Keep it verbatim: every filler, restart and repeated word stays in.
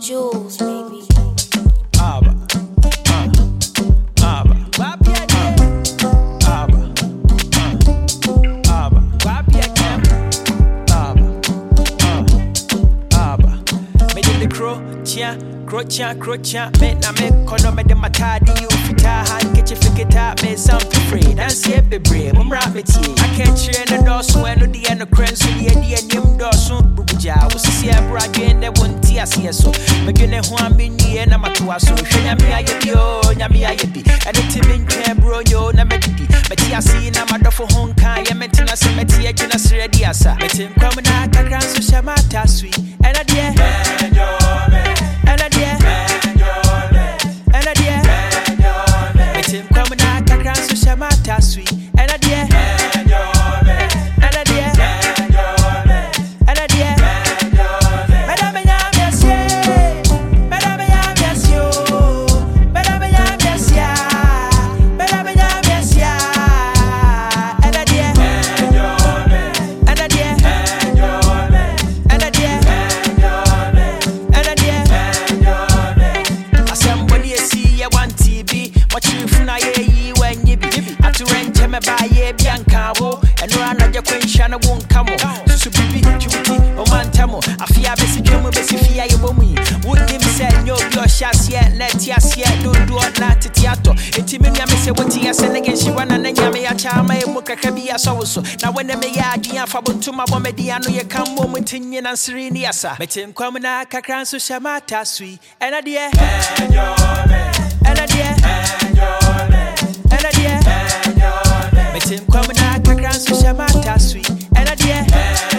Jules, baby. Abba, uh, Abba, Abba, Abba, uh, Abba, Abba, Abba. Me did the crow, chia, crow, chia, crow, chia. Me na me kono me de matadi you fita hand get you figure out me something free. Dance here be brave, I'm rap it here. I can't train the door so I know the end of crane so the idea nim door so bubuja. Was see a brag in the one tia see so. Me gonna who I'm in the end I'm a two so. Shenya me aye yo, nya me aye bi. And the team in camp bro yo na me di. Me tia see na ma do for honka ya me tina se me tia gina se ready asa. Me tim come na kakran so shamata sweet. And a dear and a dear and a dear me tim come na kakran so shamata sweet. And a dear and a dear and a dear Madame Yam yes yeah Madame Yam yes yo Madame Yam yes yeah Madame Yam yes yeah And a dear and a dear and a dear and a dear Assembly see ya one T V watching funa ye when you be atu renche me ba ye bianca wo and run on your queen shana won't come on so bibi chuti o mantamo afia besi twemu besi fia ye bomu would him say no your shots yet let yas yet do do not tiato etimi nya me say what yes and again she wanna na nya me ya chama e mukaka bia so so na when me ya adia fa bontuma bo me dia no ye kam mo mutinye na siri ni asa metem kwam na kakran so shamata sui and a dear and a dear and a dear metem kwam na kakran so shamata sui and a dear